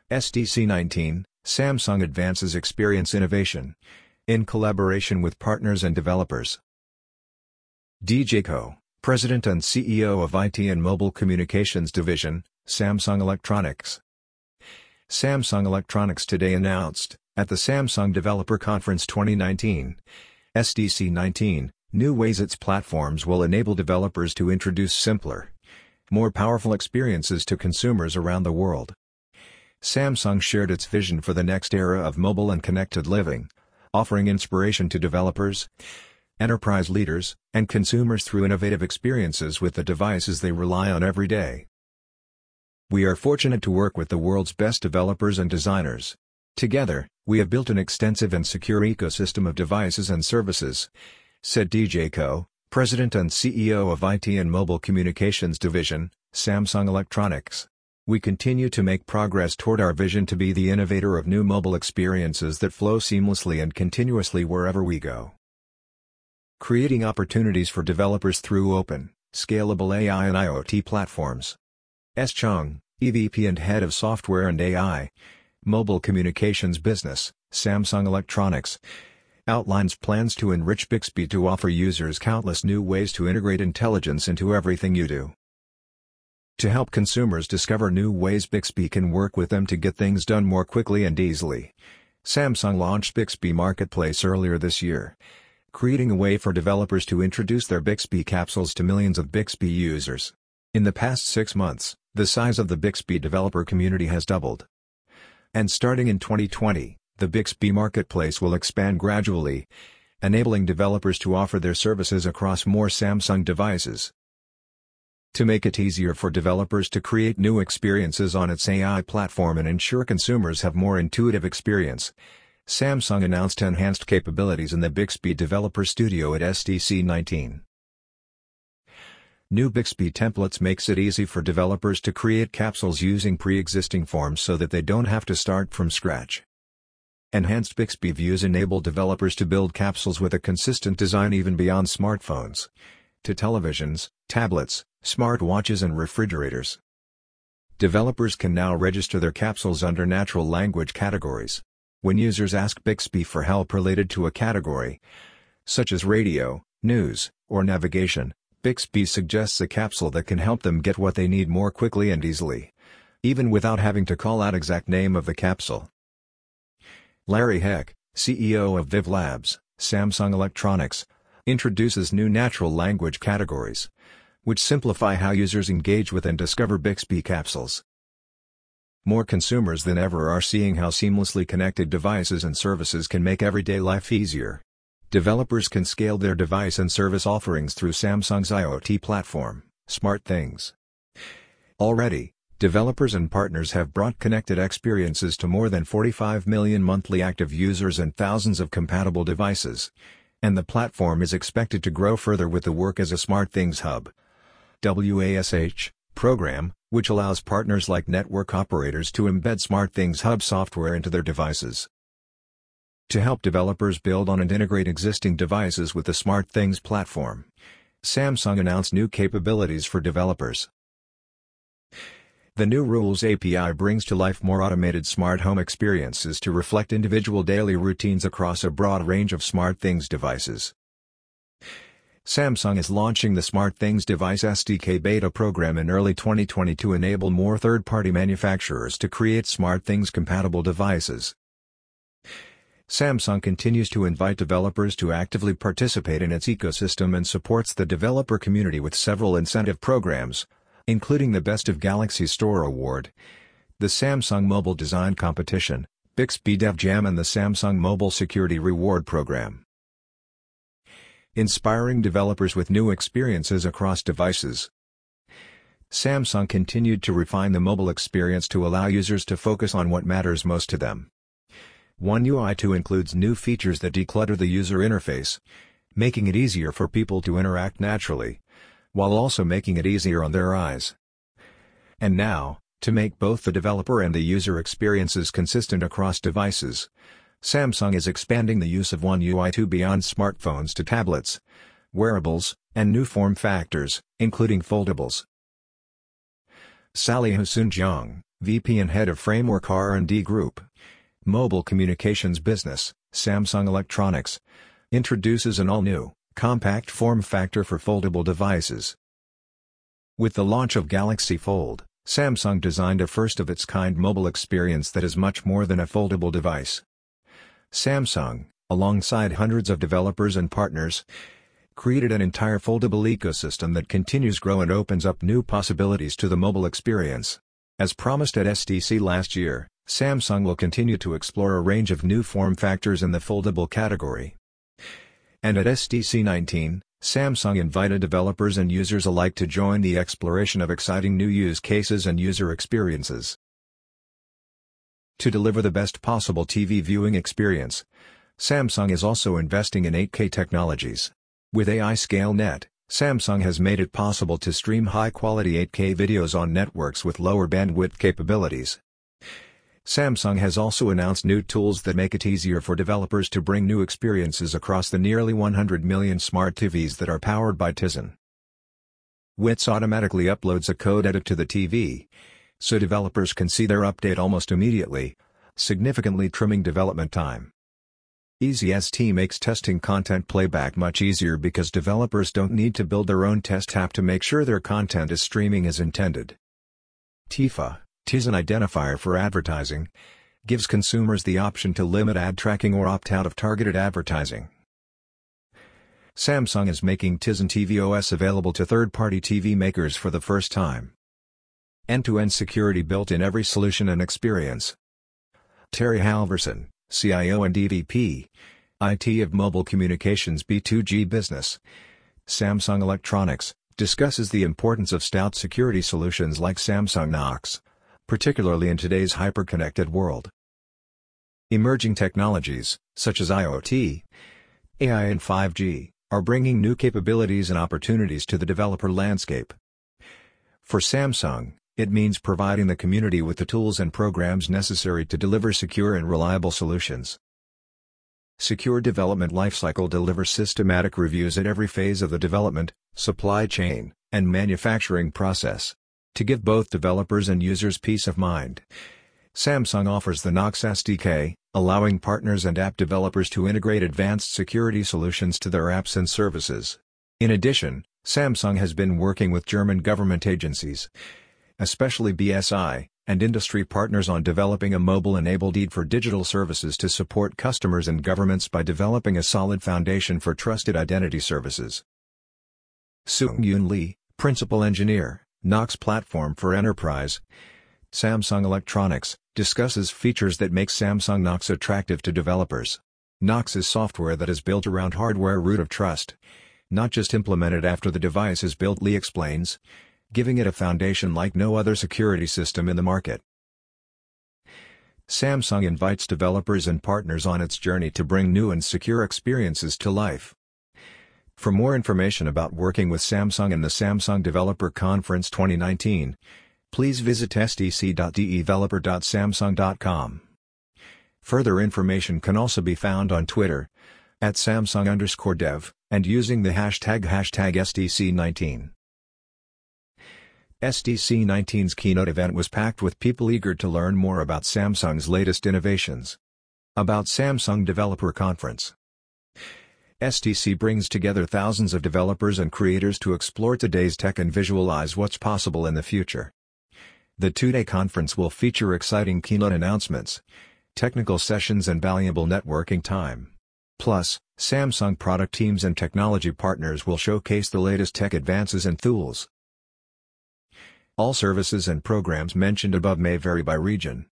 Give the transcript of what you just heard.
SDC 19, Samsung advances experience innovation. In collaboration with partners and developers. DJ Koh, President and CEO of IT and Mobile Communications Division, Samsung Electronics. Samsung Electronics today announced, at the Samsung Developer Conference 2019, SDC 19, new ways its platforms will enable developers to introduce simpler, more powerful experiences to consumers around the world. Samsung shared its vision for the next era of mobile and connected living, offering inspiration to developers, enterprise leaders, and consumers through innovative experiences with the devices they rely on every day. We are fortunate to work with the world's best developers and designers. Together, we have built an extensive and secure ecosystem of devices and services, said DJ Koh, President and CEO of IT and Mobile Communications Division, Samsung Electronics. We continue to make progress toward our vision to be the innovator of new mobile experiences that flow seamlessly and continuously wherever we go. Creating opportunities for developers through open, scalable AI and IoT platforms. S. Chung, EVP and Head of Software and AI, Mobile Communications Business, Samsung Electronics, outlines plans to enrich Bixby to offer users countless new ways to integrate intelligence into everything you do. To help consumers discover new ways Bixby can work with them to get things done more quickly and easily, Samsung launched Bixby Marketplace earlier this year, creating a way for developers to introduce their Bixby capsules to millions of Bixby users. In the past 6 months, the size of the Bixby developer community has doubled. And starting in 2020, the Bixby Marketplace will expand gradually, enabling developers to offer their services across more Samsung devices. To make it easier for developers to create new experiences on its AI platform and ensure consumers have more intuitive experience, Samsung announced enhanced capabilities in the Bixby Developer Studio at SDC 19. New Bixby templates makes it easy for developers to create capsules using pre-existing forms so that they don't have to start from scratch. Enhanced Bixby views enable developers to build capsules with a consistent design even beyond smartphones, to televisions, tablets, smartwatches and refrigerators. Developers can now register their capsules under natural language categories. When users ask Bixby for help related to a category, such as radio, news, or navigation, Bixby suggests a capsule that can help them get what they need more quickly and easily, even without having to call out exact name of the capsule. Larry Heck, CEO of Viv Labs, Samsung Electronics, introduces new natural language categories, which simplify how users engage with and discover Bixby capsules. More consumers than ever are seeing how seamlessly connected devices and services can make everyday life easier. Developers can scale their device and service offerings through Samsung's IoT platform, SmartThings. Already, developers and partners have brought connected experiences to more than 45 million monthly active users and thousands of compatible devices, and the platform is expected to grow further with the Work as a SmartThings Hub (WASH) program, which allows partners like network operators to embed SmartThings Hub software into their devices. To help developers build on and integrate existing devices with the SmartThings platform, Samsung announced new capabilities for developers. The new Rules API brings to life more automated smart home experiences to reflect individual daily routines across a broad range of SmartThings devices. Samsung is launching the SmartThings Device SDK beta program in early 2020 to enable more third-party manufacturers to create SmartThings-compatible devices. Samsung continues to invite developers to actively participate in its ecosystem and supports the developer community with several incentive programs, including the Best of Galaxy Store Award, the Samsung Mobile Design Competition, Bixby Dev Jam and the Samsung Mobile Security Reward Program. Inspiring developers with new experiences across devices. Samsung continued to refine the mobile experience to allow users to focus on what matters most to them. One UI 2 includes new features that declutter the user interface, making it easier for people to interact naturally, while also making it easier on their eyes. And now, to make both the developer and the user experiences consistent across devices, Samsung is expanding the use of One UI 2 beyond smartphones to tablets, wearables, and new form factors, including foldables. Sally Hussoon Jiang, VP and Head of Framework R&D Group. Mobile Communications Business, Samsung Electronics, introduces an all-new, compact form factor for foldable devices. With the launch of Galaxy Fold, Samsung designed a first-of-its-kind mobile experience that is much more than a foldable device. Samsung, alongside hundreds of developers and partners, created an entire foldable ecosystem that continues to grow and opens up new possibilities to the mobile experience. As promised at SDC last year, Samsung will continue to explore a range of new form factors in the foldable category. And at SDC 19, Samsung invited developers and users alike to join the exploration of exciting new use cases and user experiences. To deliver the best possible TV viewing experience, Samsung is also investing in 8K technologies. With AI ScaleNet, Samsung has made it possible to stream high-quality 8K videos on networks with lower bandwidth capabilities. Samsung has also announced new tools that make it easier for developers to bring new experiences across the nearly 100 million smart TVs that are powered by Tizen. WITS automatically uploads a code edit to the TV, so developers can see their update almost immediately, significantly trimming development time. EasyST makes testing content playback much easier because developers don't need to build their own test app to make sure their content is streaming as intended. TIFA, Tizen Identifier for Advertising, gives consumers the option to limit ad tracking or opt out of targeted advertising. Samsung is making Tizen TV OS available to third-party TV makers for the first time. End-to-end security built in every solution and experience. Terry Halverson, CIO and EVP, IT of Mobile Communications B2G Business, Samsung Electronics, discusses the importance of stout security solutions like Samsung Knox, particularly in today's hyper-connected world. Emerging technologies, such as IoT, AI and 5G, are bringing new capabilities and opportunities to the developer landscape. For Samsung, it means providing the community with the tools and programs necessary to deliver secure and reliable solutions. Secure Development Lifecycle delivers systematic reviews at every phase of the development, supply chain, and manufacturing process. To give both developers and users peace of mind, Samsung offers the Knox SDK, allowing partners and app developers to integrate advanced security solutions to their apps and services. In addition, Samsung has been working with German government agencies, especially BSI, and industry partners on developing a mobile-enabled EID for digital services to support customers and governments by developing a solid foundation for trusted identity services. Seung-Yoon Lee, Principal Engineer, Knox Platform for Enterprise, Samsung Electronics, discusses features that make Samsung Knox attractive to developers. Knox is software that is built around hardware root of trust, not just implemented after the device is built, Lee explains, giving it a foundation like no other security system in the market. Samsung invites developers and partners on its journey to bring new and secure experiences to life. For more information about working with Samsung and the Samsung Developer Conference 2019, please visit sdc.developer.samsung.com. Further information can also be found on Twitter, @Samsung_dev, and using the hashtag #SDC19. SDC 19's keynote event was packed with people eager to learn more about Samsung's latest innovations. About Samsung Developer Conference. SDC brings together thousands of developers and creators to explore today's tech and visualize what's possible in the future. The two-day conference will feature exciting keynote announcements, technical sessions and valuable networking time. Plus, Samsung product teams and technology partners will showcase the latest tech advances and tools. All services and programs mentioned above may vary by region.